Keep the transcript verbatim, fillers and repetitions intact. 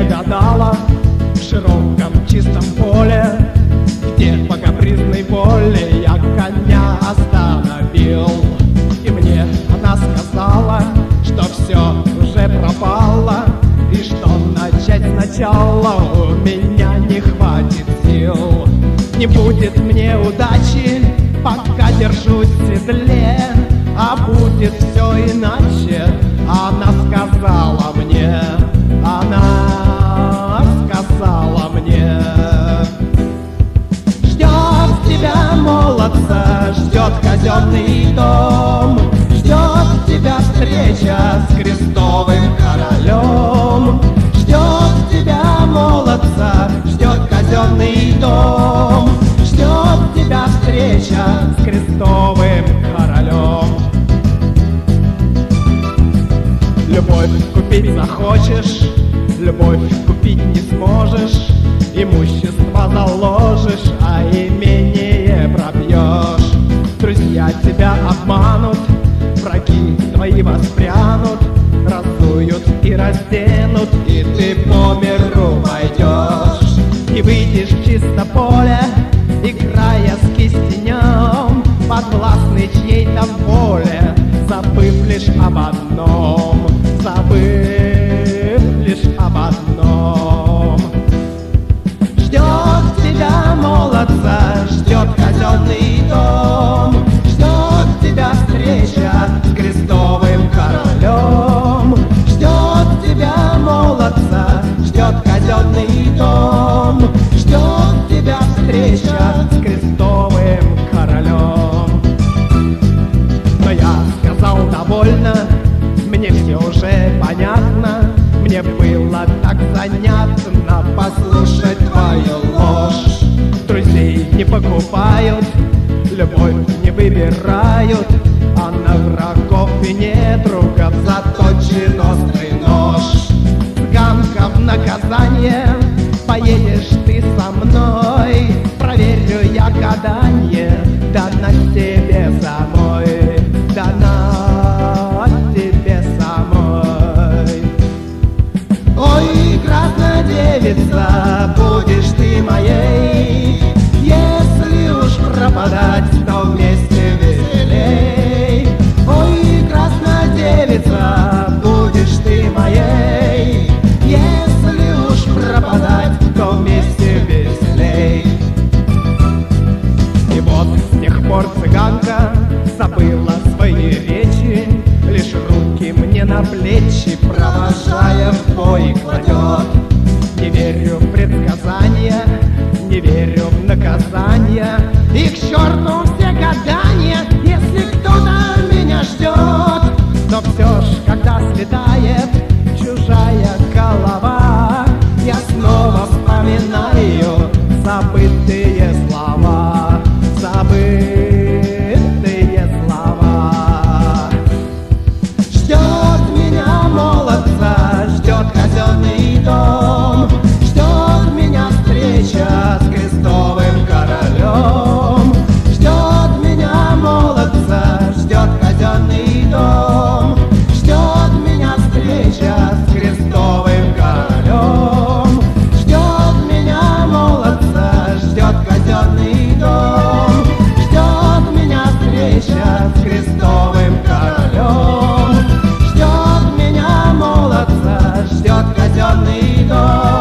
гадала в широком чистом поле, где по капризной воле я коня остановил. И мне она сказала, что все уже пропало, и что начать сначала у меня не хватит сил. Не будет мне удачи, пока держусь в седле, а будет все иначе, она сказала мне, она сказала мне. Ждет тебя молодца, ждет казенный дом, ждет тебя встреча с крестовым королем. Ждет тебя молодца, ждет казенный дом, ждет тебя встреча с крестовым королем. Любовь купить захочешь, любовь купить не сможешь, имущество заложишь, а имение пропьешь. Друзья тебя обманут, враги твои воспрянут, раздуют и разденут, и ты по миру пойдешь. И выйдешь в чисто поле, играя с кистенем, подвластный чьей-то воле, забыв лишь об одном, забыв лишь об одном. Ждет тебя молодца, ждет казенный дом, ждет тебя встреча с крестовым королем. Ждет тебя молодца, ждет казенный дом, ждет тебя встреча с крестовым королем. Но я сказал довольно, мне все уже понятно, мне было так занятно послушать твою ложь. Друзей не покупают, любовь не выбирают, а на врагов и недругов заточен острый нож. Цыганка в наказание, поедешь ты со мной, проверю я гаданье, дана тебе самой, дана тебе самой. Ой, красная девица, будешь ты моей, если уж пропадать, то вместе веселей. Ой, красная девица, будешь ты моей, если уж пропадать, то вместе веселей. И вот с тех пор цыганка забыла свои речи, лишь руки мне на плечи, провожая в бой, кладет. Не верю в предсказания, не верю в наказания, и к черту все гадания, если кто-то меня ждет. Но все ж, когда слетает чужая голова, я снова вспоминаю забытые слова, забытые слова. Ждет меня молодца, ждет казенный дом, ждет меня встреча с крестовым королем. Ждет меня молодца, ждет казенный дом, ждет меня встреча с крестовым королем. Ждет меня молодца, ждет казенный дом, ждет меня встреча с крестовым королем. Ждет меня молодца, ждет казенный дом.